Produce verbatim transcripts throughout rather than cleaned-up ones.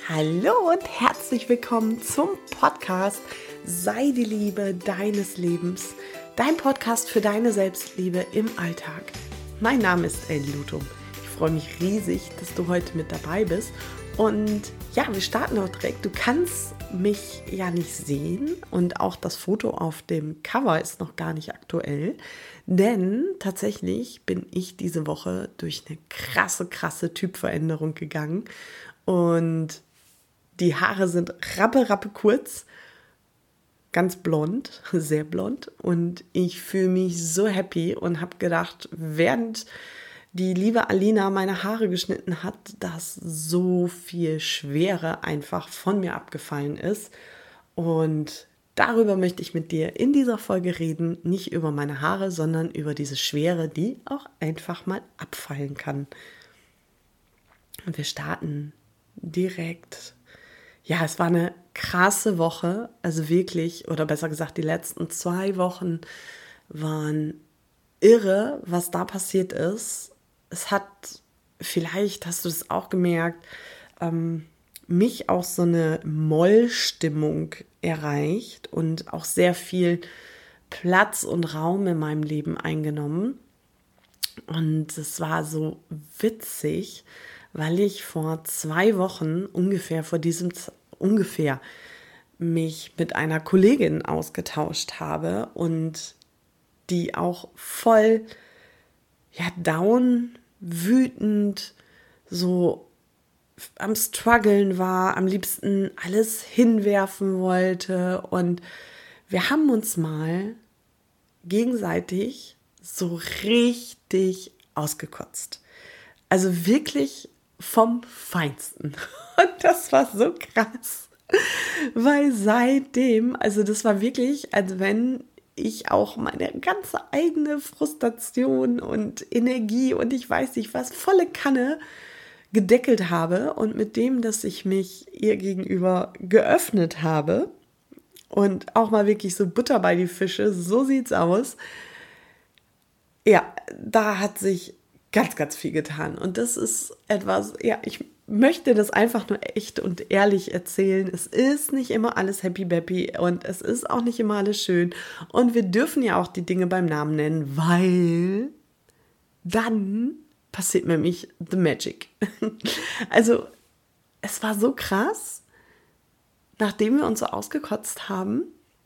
Hallo und herzlich willkommen zum Podcast Sei die Liebe deines Lebens, dein Podcast für deine Selbstliebe im Alltag. Mein Name ist Ellie Lutum. Ich freue mich riesig, dass du heute mit dabei bist. Und ja, wir starten auch direkt. Du kannst mich ja nicht sehen und auch das Foto auf dem Cover ist noch gar nicht aktuell, denn tatsächlich bin ich diese Woche durch eine krasse, krasse Typveränderung gegangen und die Haare sind rappe, rappe kurz, ganz blond, sehr blond und ich fühle mich so happy und habe gedacht, während die liebe Alina meine Haare geschnitten hat, dass so viel Schwere einfach von mir abgefallen ist. Und darüber möchte ich mit dir in dieser Folge reden. Nicht über meine Haare, sondern über diese Schwere, die auch einfach mal abfallen kann. Und wir starten direkt. Ja, es war eine krasse Woche. Also wirklich, oder besser gesagt, die letzten zwei Wochen waren irre, was da passiert ist. Es hat, vielleicht hast du es auch gemerkt, ähm, mich auch so eine Mollstimmung erreicht und auch sehr viel Platz und Raum in meinem Leben eingenommen. Und es war so witzig, weil ich vor zwei Wochen ungefähr vor diesem, ungefähr mich mit einer Kollegin ausgetauscht habe und die auch voll, ja, down, wütend, so am Struggeln war, am liebsten alles hinwerfen wollte. Und wir haben uns mal gegenseitig so richtig ausgekotzt. Also wirklich vom Feinsten. Und das war so krass, weil seitdem, also das war wirklich, als wenn ich auch meine ganze eigene Frustration und Energie und ich weiß nicht was, volle Kanne gedeckelt habe und mit dem, dass ich mich ihr gegenüber geöffnet habe und auch mal wirklich so Butter bei die Fische, so sieht's aus. Ja, da hat sich ganz, ganz viel getan und das ist etwas, ja, ich möchte das einfach nur echt und ehrlich erzählen. Es ist nicht immer alles happy-bappy und es ist auch nicht immer alles schön. Und wir dürfen ja auch die Dinge beim Namen nennen, weil dann passiert nämlich the magic. Also es war so krass, nachdem wir uns so ausgekotzt haben,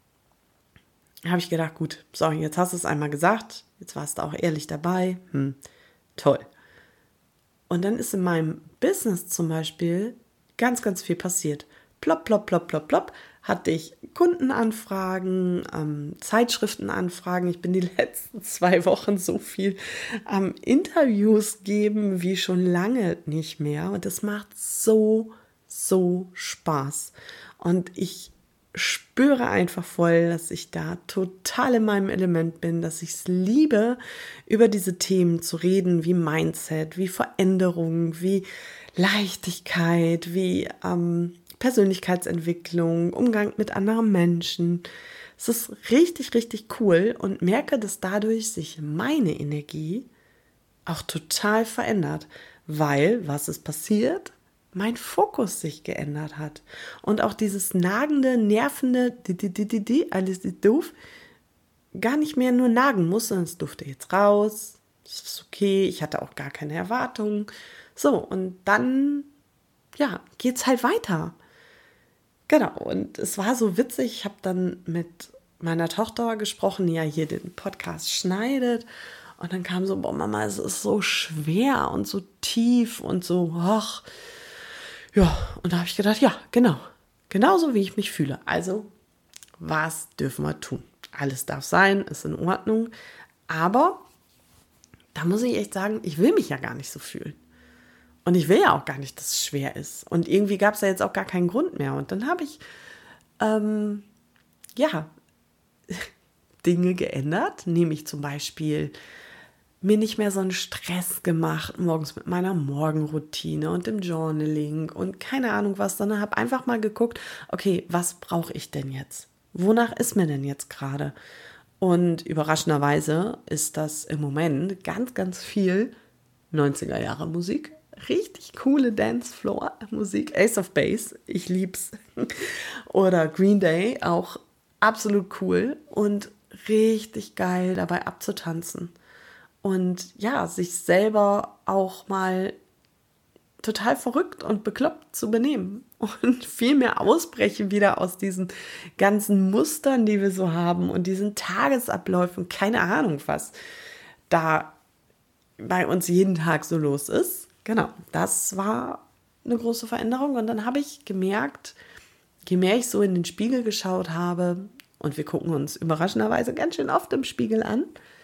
habe ich gedacht, gut, so, jetzt hast du es einmal gesagt, jetzt warst du auch ehrlich dabei. Hm, toll. Und dann ist in meinem Business zum Beispiel ganz, ganz viel passiert. Plopp, plopp, plopp, plopp, plopp. Hatte ich Kundenanfragen, ähm, Zeitschriftenanfragen. Ich bin die letzten zwei Wochen so viel am ähm, Interviews geben wie schon lange nicht mehr. Und das macht so, so Spaß. Und ich spüre einfach voll, dass ich da total in meinem Element bin, dass ich es liebe, über diese Themen zu reden, wie Mindset, wie Veränderung, wie Leichtigkeit, wie ähm, Persönlichkeitsentwicklung, Umgang mit anderen Menschen. Es ist richtig, richtig cool und merke, dass dadurch sich meine Energie auch total verändert, weil, was ist passiert? Mein Fokus sich geändert hat. Und auch dieses nagende, nervende, di, di, di, di, di, alles ist doof, gar nicht mehr nur nagen muss, sondern es durfte jetzt raus. Das ist okay, ich hatte auch gar keine Erwartungen. So, und dann, ja, geht's halt weiter. Genau, und es war so witzig, ich habe dann mit meiner Tochter gesprochen, die ja hier den Podcast schneidet. Und dann kam so, boah Mama, es ist so schwer und so tief und so, ach, ja, und da habe ich gedacht, ja, genau, genauso wie ich mich fühle. Also, was dürfen wir tun? Alles darf sein, ist in Ordnung. Aber da muss ich echt sagen, ich will mich ja gar nicht so fühlen. Und ich will ja auch gar nicht, dass es schwer ist. Und irgendwie gab es da jetzt auch gar keinen Grund mehr. Und dann habe ich, ähm, ja, Dinge geändert, nämlich zum Beispiel mir nicht mehr so einen Stress gemacht, morgens mit meiner Morgenroutine und dem Journaling und keine Ahnung was, sondern habe einfach mal geguckt, okay, was brauche ich denn jetzt? Wonach ist mir denn jetzt gerade? Und überraschenderweise ist das im Moment ganz, ganz viel neunziger Jahre Musik. richtig coole Dancefloor-Musik. Ace of Base, ich lieb's. Oder Green Day, auch absolut cool und richtig geil dabei abzutanzen. Und ja, sich selber auch mal total verrückt und bekloppt zu benehmen und viel mehr ausbrechen wieder aus diesen ganzen Mustern, die wir so haben und diesen Tagesabläufen, keine Ahnung was da bei uns jeden Tag so los ist. Genau, das war eine große Veränderung und dann habe ich gemerkt, je mehr ich so in den Spiegel geschaut habe, und wir gucken uns überraschenderweise ganz schön oft im Spiegel an,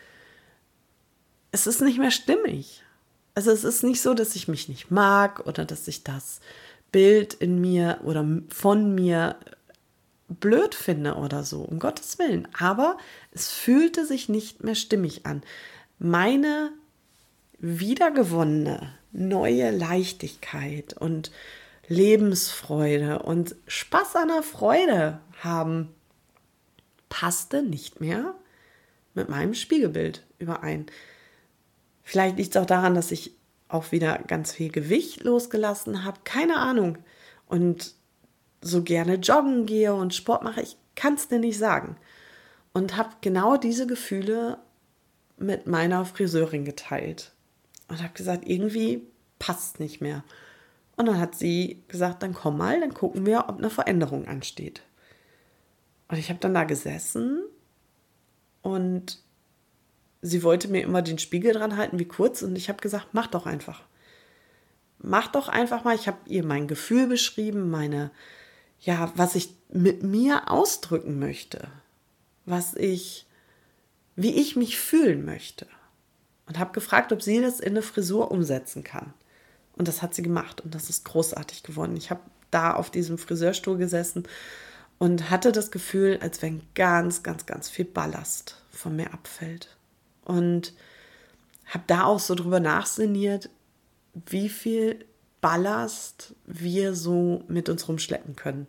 es ist nicht mehr stimmig. Also es ist nicht so, dass ich mich nicht mag oder dass ich das Bild in mir oder von mir blöd finde oder so, um Gottes Willen. Aber es fühlte sich nicht mehr stimmig an. Meine wiedergewonnene neue Leichtigkeit und Lebensfreude und Spaß an der Freude haben, passte nicht mehr mit meinem Spiegelbild überein. Vielleicht liegt es auch daran, dass ich auch wieder ganz viel Gewicht losgelassen habe, keine Ahnung. Und so gerne joggen gehe und Sport mache, ich kann es dir nicht sagen. Und habe genau diese Gefühle mit meiner Friseurin geteilt. Und habe gesagt, irgendwie passt nicht mehr. Und dann hat sie gesagt, dann komm mal, dann gucken wir, ob eine Veränderung ansteht. Und ich habe dann da gesessen und sie wollte mir immer den Spiegel dran halten, wie kurz. Und ich habe gesagt, mach doch einfach. Mach doch einfach mal. Ich habe ihr mein Gefühl beschrieben, meine, ja, was ich mit mir ausdrücken möchte. Was ich, wie ich mich fühlen möchte. Und habe gefragt, ob sie das in eine Frisur umsetzen kann. Und das hat sie gemacht. Und das ist großartig geworden. Ich habe da auf diesem Friseurstuhl gesessen und hatte das Gefühl, als wenn ganz, ganz, ganz viel Ballast von mir abfällt. Und habe da auch so drüber nachsinniert, wie viel Ballast wir so mit uns rumschleppen können.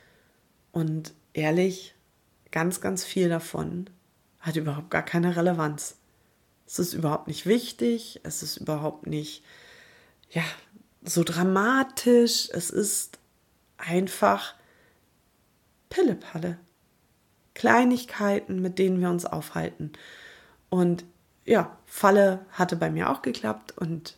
Und ehrlich, ganz, ganz viel davon hat überhaupt gar keine Relevanz. Es ist überhaupt nicht wichtig, es ist überhaupt nicht, ja, so dramatisch. Es ist einfach Pillepalle. Kleinigkeiten, mit denen wir uns aufhalten. Und ja, Falle hatte bei mir auch geklappt und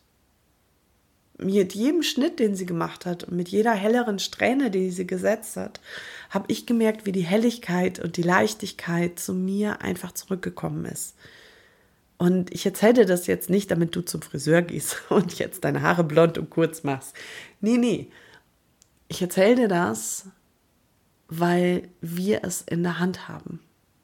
mit jedem Schnitt, den sie gemacht hat und mit jeder helleren Strähne, die sie gesetzt hat, habe ich gemerkt, wie die Helligkeit und die Leichtigkeit zu mir einfach zurückgekommen ist. Und ich erzähle dir das jetzt nicht, damit du zum Friseur gehst und jetzt deine Haare blond und kurz machst. Nee, nee. Ich erzähle dir das, weil wir es in der Hand haben.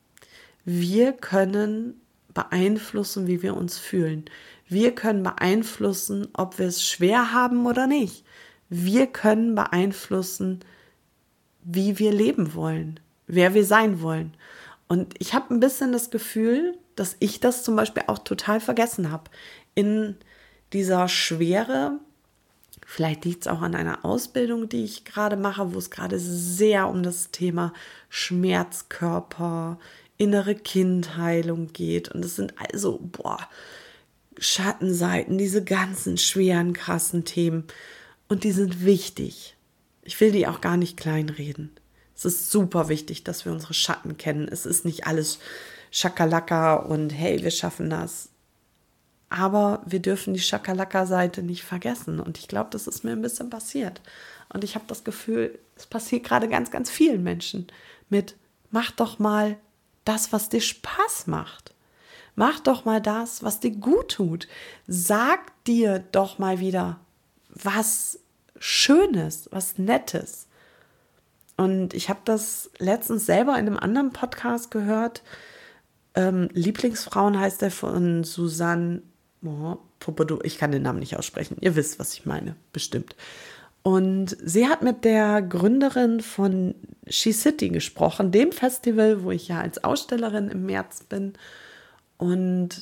Wir können beeinflussen, wie wir uns fühlen. Wir können beeinflussen, ob wir es schwer haben oder nicht. Wir können beeinflussen, wie wir leben wollen, wer wir sein wollen. Und ich habe ein bisschen das Gefühl, dass ich das zum Beispiel auch total vergessen habe. In dieser Schwere, vielleicht liegt es auch an einer Ausbildung, die ich gerade mache, wo es gerade sehr um das Thema Schmerzkörper, innere Kindheilung geht. Und es sind also, boah, Schattenseiten, diese ganzen schweren, krassen Themen. Und die sind wichtig. Ich will die auch gar nicht kleinreden. Es ist super wichtig, dass wir unsere Schatten kennen. Es ist nicht alles Schakalaka und hey, wir schaffen das. Aber wir dürfen die Schakalaka-Seite nicht vergessen. Und ich glaube, das ist mir ein bisschen passiert. Und ich habe das Gefühl, es passiert gerade ganz, ganz vielen Menschen mit, mach doch mal das, was dir Spaß macht. Mach doch mal das, was dir gut tut. Sag dir doch mal wieder was Schönes, was Nettes. Und ich habe das letztens selber in einem anderen Podcast gehört. Ähm, Lieblingsfrauen heißt der von Susanne oh, Popodo. Ich kann den Namen nicht aussprechen. Ihr wisst, was ich meine, bestimmt. Und sie hat mit der Gründerin von She City gesprochen, dem Festival, wo ich ja als Ausstellerin im März bin. Und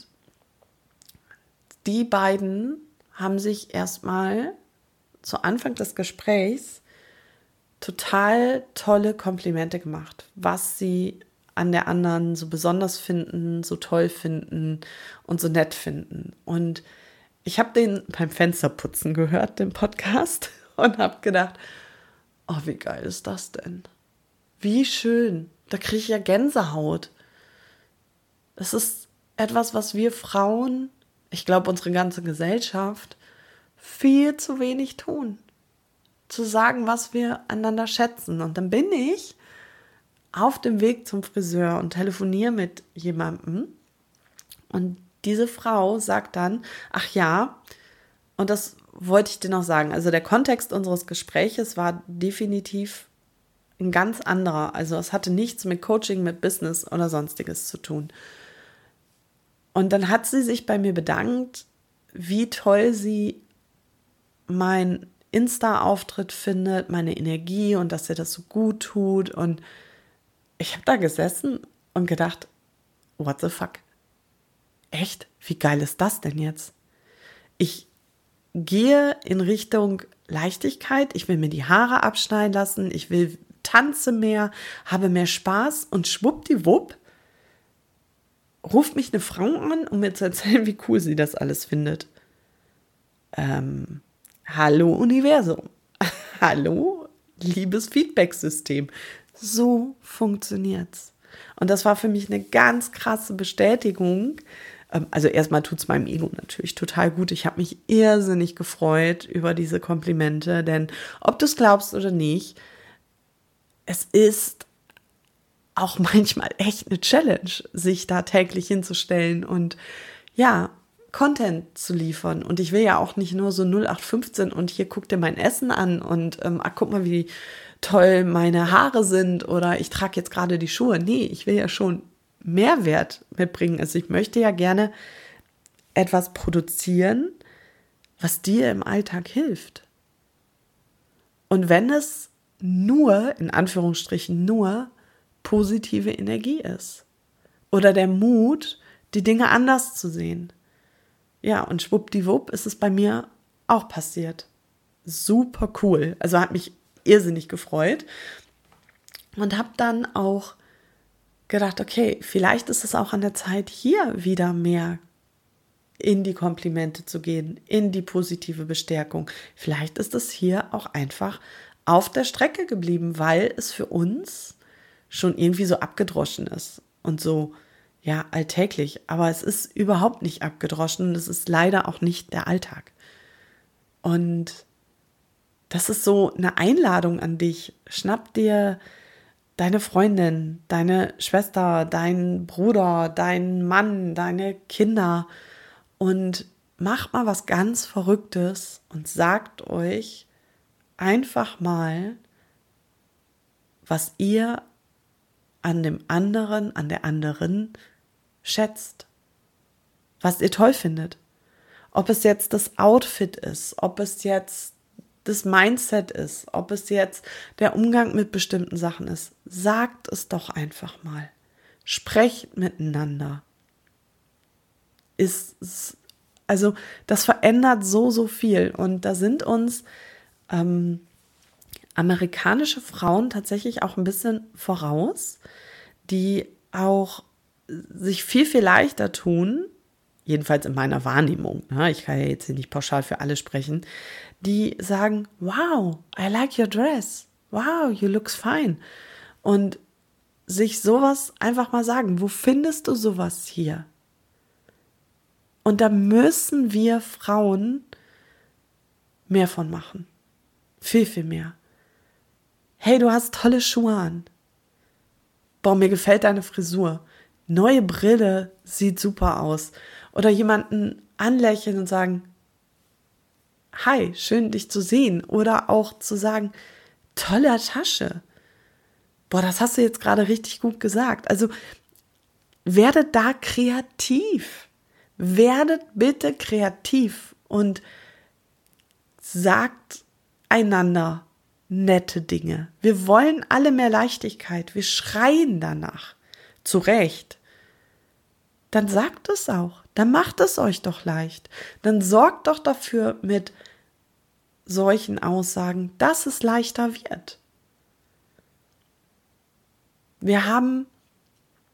die beiden haben sich erstmal zu Anfang des Gesprächs total tolle Komplimente gemacht, was sie an der anderen so besonders finden, so toll finden und so nett finden. Und ich habe den beim Fensterputzen gehört, den Podcast, und habe gedacht, oh, wie geil ist das denn? Wie schön. Da kriege ich ja Gänsehaut. Das ist etwas, was wir Frauen, ich glaube unsere ganze Gesellschaft, viel zu wenig tun. Zu sagen, was wir einander schätzen. Und dann bin ich auf dem Weg zum Friseur und telefoniere mit jemandem. Und diese Frau sagt dann, ach ja, und das wollte ich dir noch sagen. Also der Kontext unseres Gespräches war definitiv ein ganz anderer. Also es hatte nichts mit Coaching, mit Business oder sonstiges zu tun. Und dann hat sie sich bei mir bedankt, wie toll sie mein Insta-Auftritt findet, meine Energie und dass ihr das so gut tut. Und ich habe da gesessen und gedacht, what the fuck? Echt? Wie geil ist das denn jetzt? Ich gehe in Richtung Leichtigkeit, ich will mir die Haare abschneiden lassen, ich will tanze mehr, habe mehr Spaß und schwuppdiwupp ruft mich eine Frau an, um mir zu erzählen, wie cool sie das alles findet. Ähm, hallo Universum. Hallo, liebes Feedback-System. So funktioniert's. Und das war für mich eine ganz krasse Bestätigung. Also erstmal tut es meinem Ego natürlich total gut. Ich habe mich irrsinnig gefreut über diese Komplimente, denn ob du es glaubst oder nicht, es ist auch manchmal echt eine Challenge, sich da täglich hinzustellen und ja, Content zu liefern. Und ich will ja auch nicht nur so null acht fünfzehn und hier guck dir mein Essen an und ähm, ach, guck mal, wie toll meine Haare sind oder ich trage jetzt gerade die Schuhe. Nee, ich will ja schon Mehrwert mitbringen. Also ich möchte ja gerne etwas produzieren, was dir im Alltag hilft. Und wenn es nur, in Anführungsstrichen nur, positive Energie ist. Oder der Mut, die Dinge anders zu sehen. Ja, und schwuppdiwupp ist es bei mir auch passiert. Super cool. Also hat mich irrsinnig gefreut. Und habe dann auch gedacht, okay, vielleicht ist es auch an der Zeit, hier wieder mehr in die Komplimente zu gehen, in die positive Bestärkung. Vielleicht ist es hier auch einfach auf der Strecke geblieben, weil es für uns schon irgendwie so abgedroschen ist und so, ja, alltäglich. Aber es ist überhaupt nicht abgedroschen und es ist leider auch nicht der Alltag. Und das ist so eine Einladung an dich. Schnapp dir deine Freundin, deine Schwester, deinen Bruder, deinen Mann, deine Kinder und macht mal was ganz Verrücktes und sagt euch einfach mal, was ihr an dem anderen, an der anderen schätzt, was ihr toll findet. Ob es jetzt das Outfit ist, ob es jetzt das Mindset ist, ob es jetzt der Umgang mit bestimmten Sachen ist. Sagt es doch einfach mal. Sprecht miteinander. Ist, also das verändert so, so viel. Und da sind uns ähm, amerikanische Frauen tatsächlich auch ein bisschen voraus, die auch sich viel, viel leichter tun, jedenfalls in meiner Wahrnehmung, ne? Ich kann ja jetzt hier nicht pauschal für alle sprechen, die sagen, wow, I like your dress, wow, you looks fine. Und sich sowas einfach mal sagen, wo findest du sowas hier? Und da müssen wir Frauen mehr von machen. Viel, viel mehr. Hey, du hast tolle Schuhe an. Boah, mir gefällt deine Frisur. Neue Brille sieht super aus. Oder jemanden anlächeln und sagen, hi, schön dich zu sehen. Oder auch zu sagen, tolle Tasche. Boah, das hast du jetzt gerade richtig gut gesagt. Also werdet da kreativ. Werdet bitte kreativ und sagt einander nette Dinge. Wir wollen alle mehr Leichtigkeit. Wir schreien danach. Zu Recht. Dann sagt es auch. Dann macht es euch doch leicht. Dann sorgt doch dafür mit solchen Aussagen, dass es leichter wird. Wir haben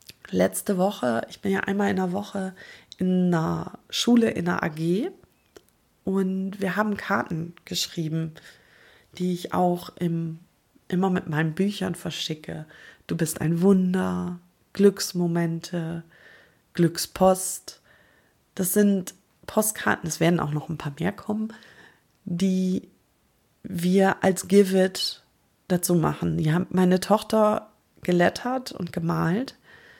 letzte Woche, ich bin ja einmal in der Woche in einer Schule, in einer A G und wir haben Karten geschrieben, die ich auch im, immer mit meinen Büchern verschicke. Du bist ein Wunder, Glücksmomente, Glückspost. Das sind Postkarten, es werden auch noch ein paar mehr kommen, die wir als Give It dazu machen. Die haben meine Tochter gelettert und gemalt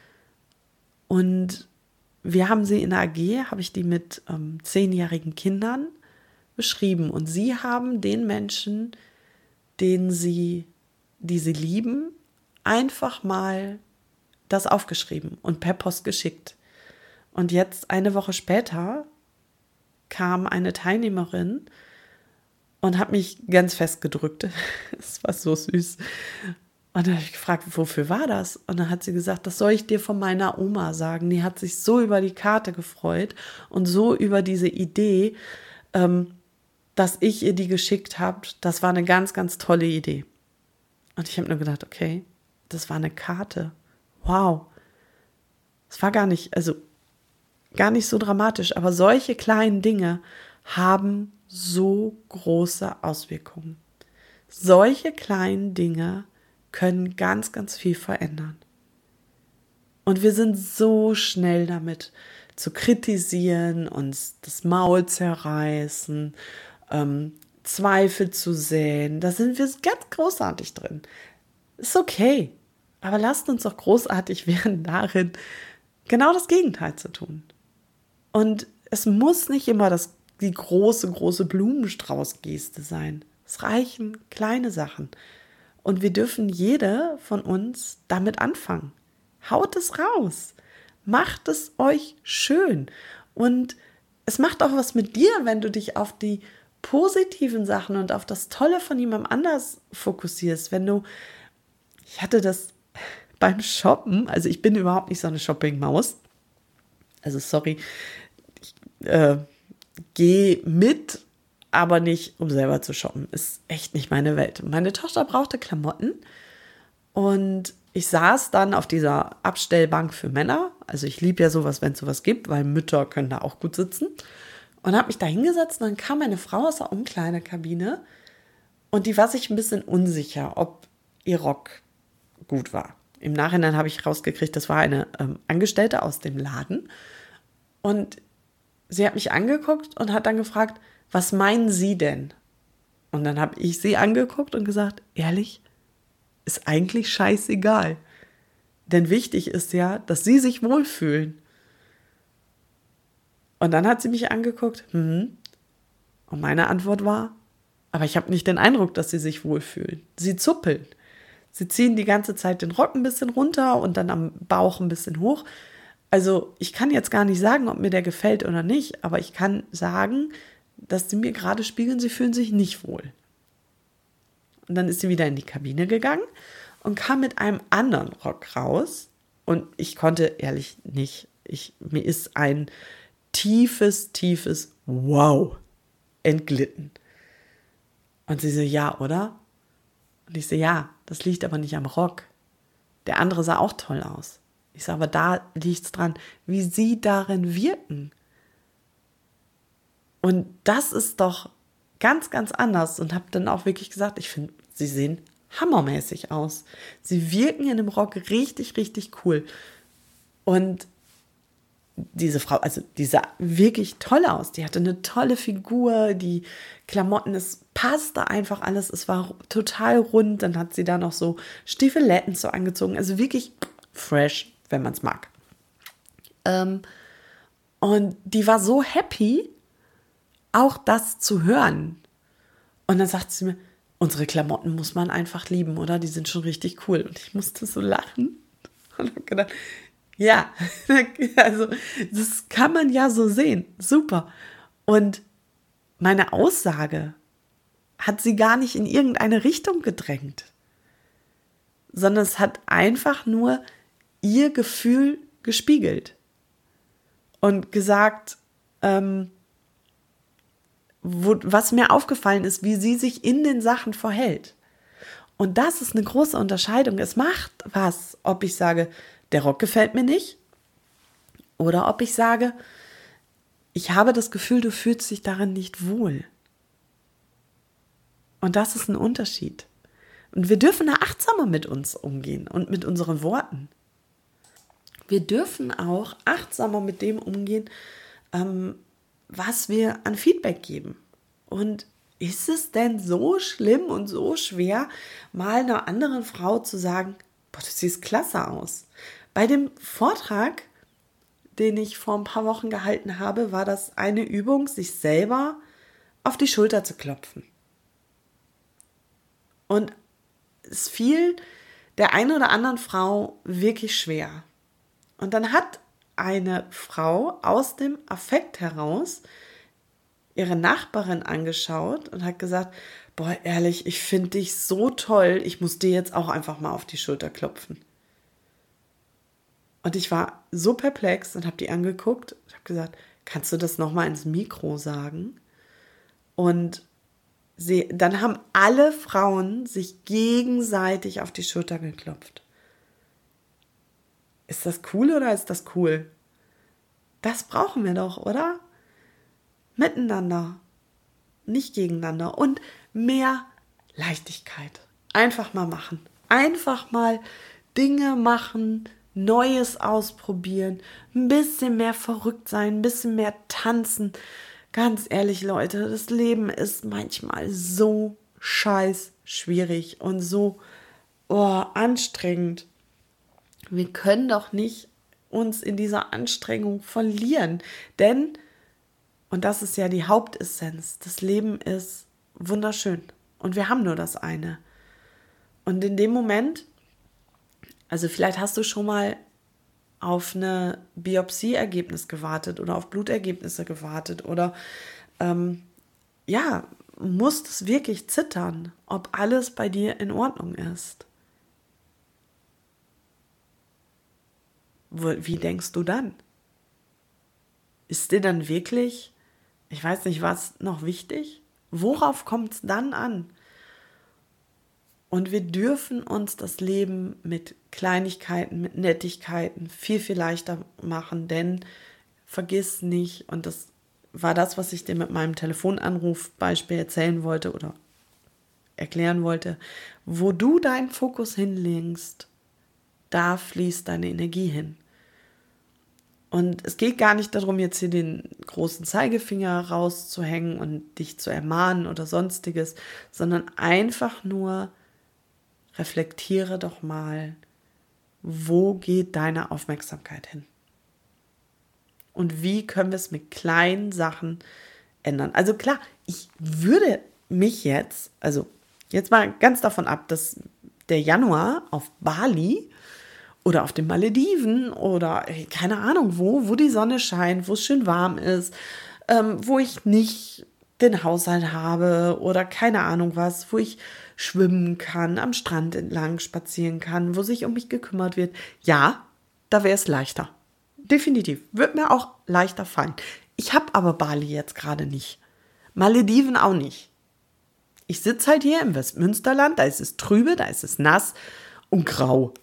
und wir haben sie in der A G, habe ich die mit ähm, zehnjährigen Kindern beschrieben und sie haben den Menschen, den sie, die sie lieben, einfach mal das aufgeschrieben und per Post geschickt. Und jetzt, eine Woche später, kam eine Teilnehmerin und hat mich ganz fest gedrückt. Es war so süß. Und dann habe ich gefragt, wofür war das? Und dann hat sie gesagt, das soll ich dir von meiner Oma sagen. Die hat sich so über die Karte gefreut und so über diese Idee, ähm, dass ich ihr die geschickt habe. Das war eine ganz, ganz tolle Idee. Und ich habe nur gedacht, okay, das war eine Karte. Wow. Es war gar nicht, also gar nicht so dramatisch, aber solche kleinen Dinge haben so große Auswirkungen. Solche kleinen Dinge können ganz, ganz viel verändern. Und wir sind so schnell damit zu kritisieren, uns das Maul zerreißen, ähm, Zweifel zu säen. Da sind wir ganz großartig drin. Ist okay, aber lasst uns doch großartig werden darin, genau das Gegenteil zu tun. Und es muss nicht immer das, die große, große Blumenstraußgeste sein. Es reichen kleine Sachen. Und wir dürfen jede von uns damit anfangen. Haut es raus. Macht es euch schön. Und es macht auch was mit dir, wenn du dich auf die positiven Sachen und auf das Tolle von jemandem anders fokussierst. Wenn du, ich hatte das beim Shoppen, also ich bin überhaupt nicht so eine Shopping-Maus. Also sorry, ich äh, gehe mit, aber nicht, um selber zu shoppen. Ist echt nicht meine Welt. Meine Tochter brauchte Klamotten und ich saß dann auf dieser Abstellbank für Männer. Also ich liebe ja sowas, wenn es sowas gibt, weil Mütter können da auch gut sitzen. Und habe mich da hingesetzt und dann kam eine Frau aus der Umkleidekabine und die war sich ein bisschen unsicher, ob ihr Rock gut war. Im Nachhinein habe ich rausgekriegt, das war eine ähm, Angestellte aus dem Laden und sie hat mich angeguckt und hat dann gefragt, was meinen Sie denn? Und dann habe ich sie angeguckt und gesagt, ehrlich, ist eigentlich scheißegal. Denn wichtig ist ja, dass Sie sich wohlfühlen. Und dann hat sie mich angeguckt, hm. Und meine Antwort war, aber ich habe nicht den Eindruck, dass Sie sich wohlfühlen. Sie zuppeln. Sie ziehen die ganze Zeit den Rock ein bisschen runter und dann am Bauch ein bisschen hoch. Also ich kann jetzt gar nicht sagen, ob mir der gefällt oder nicht, aber ich kann sagen, dass sie mir gerade spiegeln, sie fühlen sich nicht wohl. Und dann ist sie wieder in die Kabine gegangen und kam mit einem anderen Rock raus. Und ich konnte ehrlich nicht, ich, mir ist ein tiefes, tiefes Wow entglitten. Und sie so, ja, oder? Und ich so, ja, das liegt aber nicht am Rock. Der andere sah auch toll aus. Ich sage, aber da liegt es dran, wie sie darin wirken. Und das ist doch ganz, ganz anders. Und habe dann auch wirklich gesagt, ich finde, sie sehen hammermäßig aus. Sie wirken in dem Rock richtig, richtig cool. Und diese Frau, also die sah wirklich toll aus. Die hatte eine tolle Figur, die Klamotten, es passte einfach alles. Es war total rund. Dann hat sie da noch so Stiefeletten so angezogen. Also wirklich fresh, wenn man es mag. Ähm, und die war so happy, auch das zu hören. Und dann sagt sie mir, unsere Klamotten muss man einfach lieben, oder? Die sind schon richtig cool. Und ich musste so lachen und habe gedacht, ja, also das kann man ja so sehen. Super. Und meine Aussage hat sie gar nicht in irgendeine Richtung gedrängt, sondern es hat einfach nur ihr Gefühl gespiegelt und gesagt, ähm, wo, was mir aufgefallen ist, wie sie sich in den Sachen verhält. Und das ist eine große Unterscheidung. Es macht was, ob ich sage, der Rock gefällt mir nicht, oder ob ich sage, ich habe das Gefühl, du fühlst dich darin nicht wohl. Und das ist ein Unterschied. Und wir dürfen da achtsamer mit uns umgehen und mit unseren Worten. Wir dürfen auch achtsamer mit dem umgehen, ähm, was wir an Feedback geben. Und ist es denn so schlimm und so schwer, mal einer anderen Frau zu sagen, boah, du siehst klasse aus? Bei dem Vortrag, den ich vor ein paar Wochen gehalten habe, war das eine Übung, sich selber auf die Schulter zu klopfen. Und es fiel der einen oder anderen Frau wirklich schwer. Und dann hat eine Frau aus dem Affekt heraus ihre Nachbarin angeschaut und hat gesagt, boah, ehrlich, ich finde dich so toll, ich muss dir jetzt auch einfach mal auf die Schulter klopfen. Und ich war so perplex und habe die angeguckt und habe gesagt, kannst du das nochmal ins Mikro sagen? Und sie, dann haben alle Frauen sich gegenseitig auf die Schulter geklopft. Ist das cool oder ist das cool? Das brauchen wir doch, oder? Miteinander, nicht gegeneinander und mehr Leichtigkeit. Einfach mal machen. Einfach mal Dinge machen, Neues ausprobieren, ein bisschen mehr verrückt sein, ein bisschen mehr tanzen. Ganz ehrlich, Leute, das Leben ist manchmal so scheiß schwierig und so oh, anstrengend. Wir können doch nicht uns in dieser Anstrengung verlieren, denn, und das ist ja die Hauptessenz, das Leben ist wunderschön und wir haben nur das eine. Und in dem Moment, also vielleicht hast du schon mal auf eine Biopsieergebnis gewartet oder auf Blutergebnisse gewartet oder ähm, ja, musst es wirklich zittern, ob alles bei dir in Ordnung ist. Wie denkst du dann? Ist dir dann wirklich, ich weiß nicht, was noch wichtig? Worauf kommt es dann an? Und wir dürfen uns das Leben mit Kleinigkeiten, mit Nettigkeiten viel, viel leichter machen, denn vergiss nicht, und das war das, was ich dir mit meinem Telefonanrufbeispiel erzählen wollte oder erklären wollte, wo du deinen Fokus hinlegst, da fließt deine Energie hin. Und es geht gar nicht darum, jetzt hier den großen Zeigefinger rauszuhängen und dich zu ermahnen oder sonstiges, sondern einfach nur reflektiere doch mal, wo geht deine Aufmerksamkeit hin? Und wie können wir es mit kleinen Sachen ändern? Also klar, ich würde mich jetzt, also jetzt mal ganz davon ab, dass der Januar auf Bali oder auf den Malediven oder keine Ahnung wo, wo die Sonne scheint, wo es schön warm ist, ähm, wo ich nicht den Haushalt habe oder keine Ahnung was, wo ich schwimmen kann, am Strand entlang spazieren kann, wo sich um mich gekümmert wird. Ja, da wäre es leichter. Definitiv. Wird mir auch leichter fallen. Ich habe aber Bali jetzt gerade nicht. Malediven auch nicht. Ich sitze halt hier im Westmünsterland, da ist es trübe, da ist es nass und grau.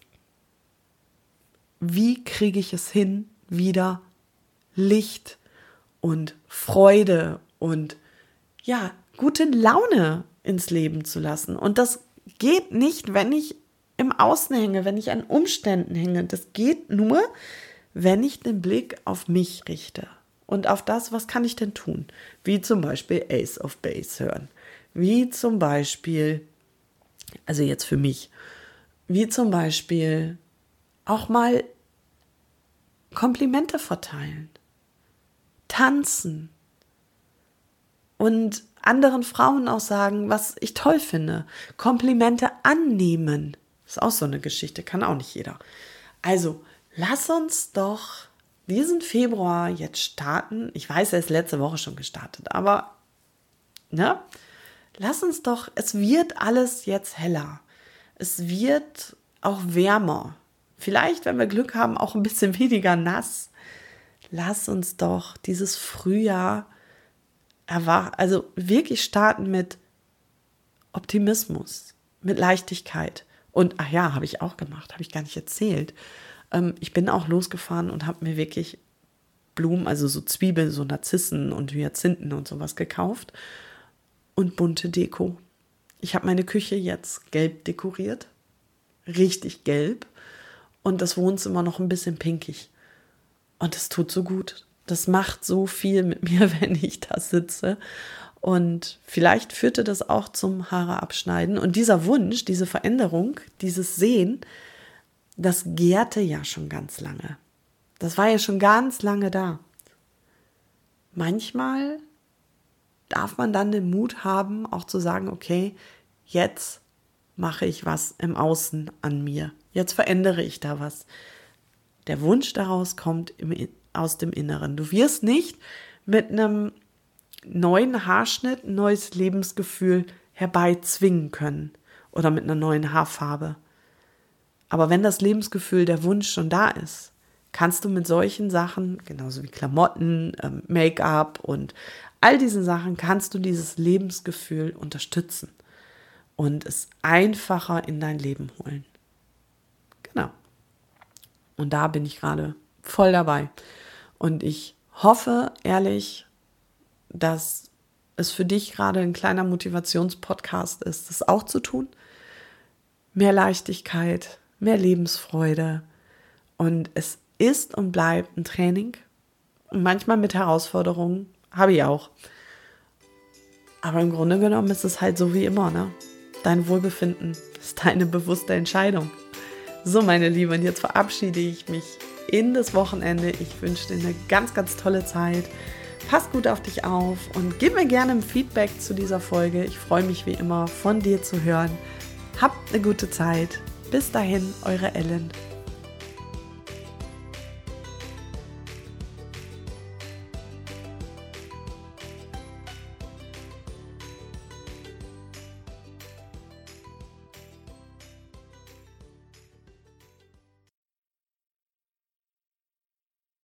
Wie kriege ich es hin, wieder Licht und Freude und ja, gute Laune ins Leben zu lassen? Und das geht nicht, wenn ich im Außen hänge, wenn ich an Umständen hänge. Das geht nur, wenn ich den Blick auf mich richte und auf das, was kann ich denn tun? Wie zum Beispiel Ace of Base hören. Wie zum Beispiel, also jetzt für mich, wie zum Beispiel auch mal Komplimente verteilen, tanzen und anderen Frauen auch sagen, was ich toll finde. Komplimente annehmen. Ist auch so eine Geschichte, kann auch nicht jeder. Also, lass uns doch diesen Februar jetzt starten. Ich weiß, er ist letzte Woche schon gestartet, aber ne? Lass uns doch, es wird alles jetzt heller. Es wird auch wärmer. Vielleicht, wenn wir Glück haben, auch ein bisschen weniger nass. Lass uns doch dieses Frühjahr erwach- also wirklich starten mit Optimismus, mit Leichtigkeit. Und, ach ja, habe ich auch gemacht, habe ich gar nicht erzählt. Ähm, ich bin auch losgefahren und habe mir wirklich Blumen, also so Zwiebeln, so Narzissen und Hyazinthen und sowas gekauft und bunte Deko. Ich habe meine Küche jetzt gelb dekoriert, richtig gelb und das Wohnzimmer noch ein bisschen pinkig. Und das tut so gut. Das macht so viel mit mir, wenn ich da sitze. Und vielleicht führte das auch zum Haare abschneiden. Und dieser Wunsch, diese Veränderung, dieses Sehen, das gärte ja schon ganz lange. Das war ja schon ganz lange da. Manchmal darf man dann den Mut haben, auch zu sagen, okay, jetzt mache ich was im Außen an mir. Jetzt verändere ich da was. Der Wunsch daraus kommt im, aus dem Inneren. Du wirst nicht mit einem neuen Haarschnitt ein neues Lebensgefühl herbeizwingen können oder mit einer neuen Haarfarbe. Aber wenn das Lebensgefühl, der Wunsch schon da ist, kannst du mit solchen Sachen, genauso wie Klamotten, ähm, Make-up und all diesen Sachen, kannst du dieses Lebensgefühl unterstützen und es einfacher in dein Leben holen. Genau. Und da bin ich gerade voll dabei. Und ich hoffe, ehrlich, dass es für dich gerade ein kleiner Motivationspodcast ist, das auch zu tun. Mehr Leichtigkeit, mehr Lebensfreude. Und es ist und bleibt ein Training. Und manchmal mit Herausforderungen, habe ich auch. Aber im Grunde genommen ist es halt so wie immer, ne? Dein Wohlbefinden ist deine bewusste Entscheidung. So, meine Liebe, und jetzt verabschiede ich mich in das Wochenende. Ich wünsche dir eine ganz, ganz tolle Zeit. Pass gut auf dich auf und gib mir gerne ein Feedback zu dieser Folge. Ich freue mich wie immer, von dir zu hören. Habt eine gute Zeit. Bis dahin, eure Ellen.